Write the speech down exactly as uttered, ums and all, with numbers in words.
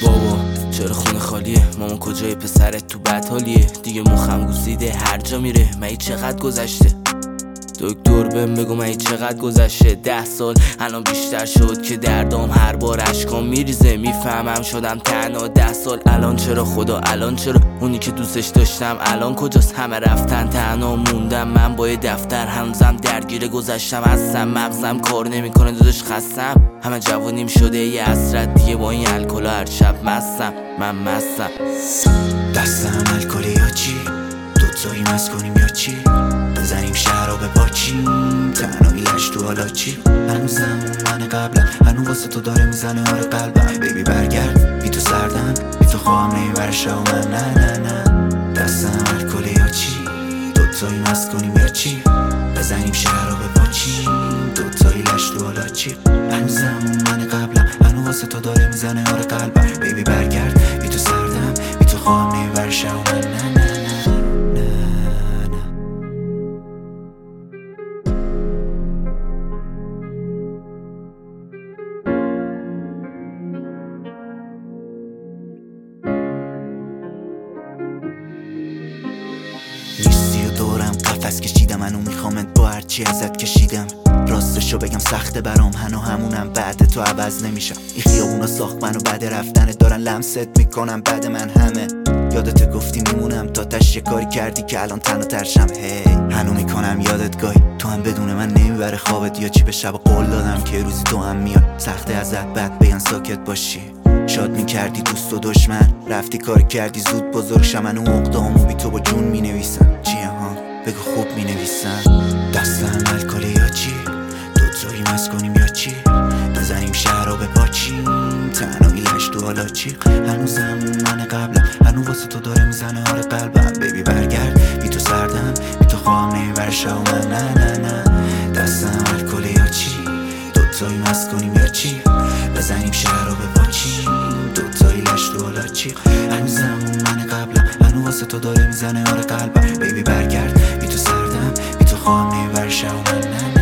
بابا چرا خونه خالیه؟ مامان کجای؟ پسرت تو بد حالیه؟ دیگه مخم گوسیده هر جا میره. مگه چقدر گذشته؟ دکتر بهم بگو مگه چقدر گذشته؟ ده سال الان بیشتر شد که دردام هر بار اشکام میریزه. میفهمم شدم تنها. ده سال الان چرا خدا؟ الان چرا؟ اونی که دوستش داشتم الان کجاست؟ همه رفتن تنها موندم من با یه دفتر. هنوزم درگیر گذشتم هستم. مغزم کار نمیکنه داداش خستم. همه جوونیم شده یه حسرت دیگه. با این الکلا هر شب مستم. من مستم. دستم الکلی یا چی؟ دوتایی مست کنیم یا چی؟ بزنیم شراب پاچیم تنهایی لش تو حالا چی؟ هنوزم من قبلم هنوز واسه تو داره میزنه آره قلبم. بیبی برگرد بی تو سردم بی تو خواهم نمیبره شو من. نه نه نه دستم الکلی یا چی؟ دوتایی مست کنیم یا چی؟ بزنیم شراب پاچیم دوتایی لش تو حالا چی؟ هنوزم من قبلم هنوز واسه تو داره میزنه آره قلبم. بیبی برگرد بی تو سردم بی تو خواهم نمیبره شو من. نه نه نیستی و دورم قفس کشیدم منو میخوامت با هرچی ازت کشیدم. راستشو بگم سخته برام هنو همونم بعد تو عوض نمیشم. این خیابونا ساخت منو بعد رفتنت دارن لمست میکنم بعد من همه. یادت گفتی میمونم تا تش یه کاری کردی که الان تنها ترشم. هی هنو میکنم یادت گاهی تو هم بدون من نمیبره خوابت یا چی؟ به شب قول دادم که روزی تو هم میاد. سخته ازت بعد بگن ساکت باشی. شاد میکردی دوست و دشمن رفتی کار کردی زود بزرگ شم. منو اقدامو بی تو با جون مینویسم. چیه ها بگو خوب مینویسم. دستم الکلی یا چی؟ دوتایی مست کنیم یا چی؟ بزنیم شراب پاچیم تنهایی لش تو حالا چی؟ هنوزم من قبلم هنوز واسه تو داره میزنه آره قلبم. بیبی برگرد بی تو سردم بی تو خواهم نمیبره شو من. نه نه نه دستم الکلی یا چی؟ دوتایی مست کنیم یا چی؟ بزنیم شراب پاچیم دوتایی لش تو حالا چی؟ هنوزم من قبلم هنوز واسه تو داره میزنه آره قلبم. بیبی برگرد بی تو سردم بی تو خواهم نمیبره شو من. نه نه